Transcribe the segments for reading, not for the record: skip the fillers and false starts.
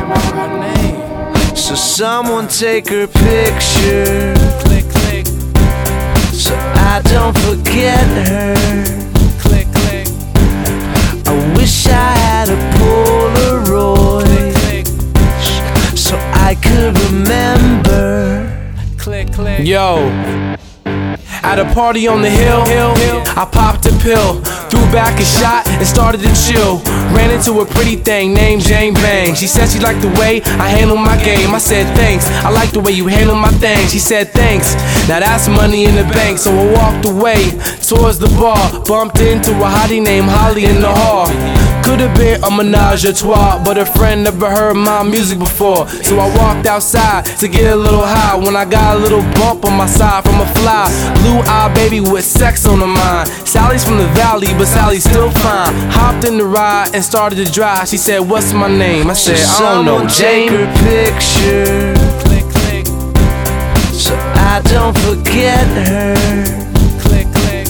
remember her name. So someone take her picture, Click, click, so I don't forget her. click, click, I wish I had a Polaroid, click, so I could remember. click, click. Yo, at a party on the hill, I popped a pill, threw back a shot and started to chill. Ran into a pretty thing named Jane Bang. She said she liked the way I handle my game. I said thanks, I like the way you handle my thing. She said thanks, now that's money in the bank. So I walked away towards the bar, bumped into a hottie named Holly in the hall. Could've been a menage a trois, but a friend never heard my music before. So I walked outside to get a little high when I got a little bump on my side from a fly. Blue-eyed baby with sex on her mind. Sally's from the valley, but Sally's still fine. Hopped in the ride and started to drive. She said, what's my name? I said, I don't know, Someone take Jane. her picture, Click, click, so I don't forget her. click, click,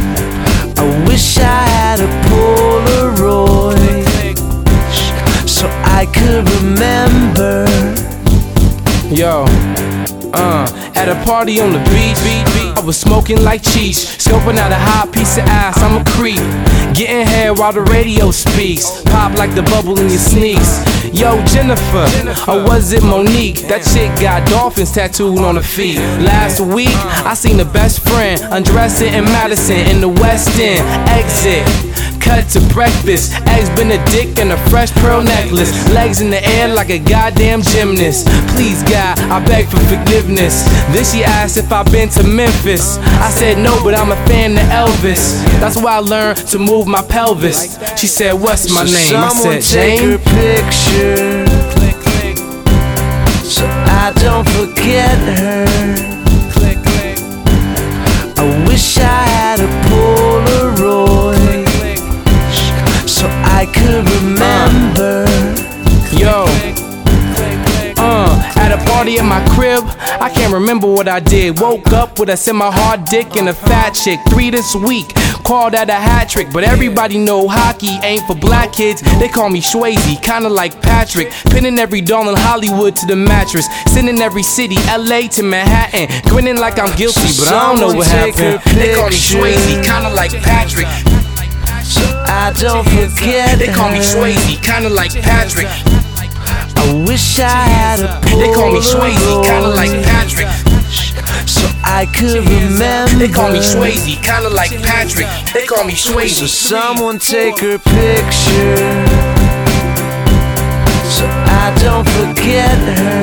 I wish I had a Polaroid, click, so I could remember. Yo, at a party on the beach, I was smoking like cheese, scoping out a hot piece of ass, I'm a creep. Getting head while the radio speaks, pop like the bubble in your sneaks. Yo, Jennifer, or was it Monique? That chick got dolphins tattooed on her feet. Last week, I seen the best friend undressing in Madison in the West End. Exit. Cut to breakfast, eggs Benedict and a fresh pearl necklace. Legs in the air like a goddamn gymnast. Please God, I beg for forgiveness. Then she asked if I've been to Memphis. I said no, but I'm a fan of Elvis. That's why I learned to move my pelvis. She said, what's my name? I Someone said, take her Jane. picture, click, click, so I don't forget her. click, click, I wish I had a Polaroid, so I could remember. Yo. click, click, At a party at my crib, I can't remember what I did. Woke up with a semi-hard dick and a fat chick. 3 this week, called that a hat trick. But everybody know hockey ain't for black kids. They call me Swayze, kinda like Patrick. Pinning every doll in Hollywood to the mattress. Sending every city, LA to Manhattan. Grinning like I'm guilty, but I don't know what happened. They call me Swayze, kinda like Patrick. So I don't forget They call me her. Swayze, kinda like Patrick. I wish I had a Polaroid, They call me Swayze, kinda like Patrick. so I could remember. They call me Swayze, kinda like Patrick. They call me So Swayze. someone take her picture, so I don't forget her.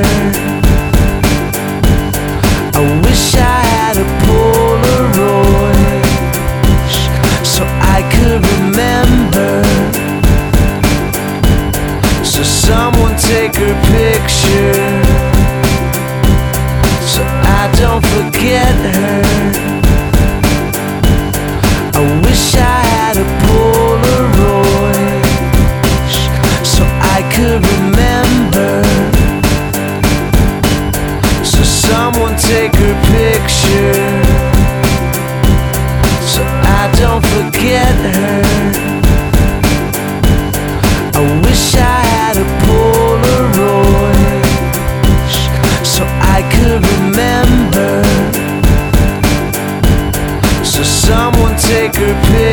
I wish I had a Polaroid, so I could remember. So someone take her picture, so I don't forget her. I wish I had a Polaroid, so I could remember. So someone take her picture, so I don't forget her. I wish I had a Polaroid, so I could remember. So someone take her picture,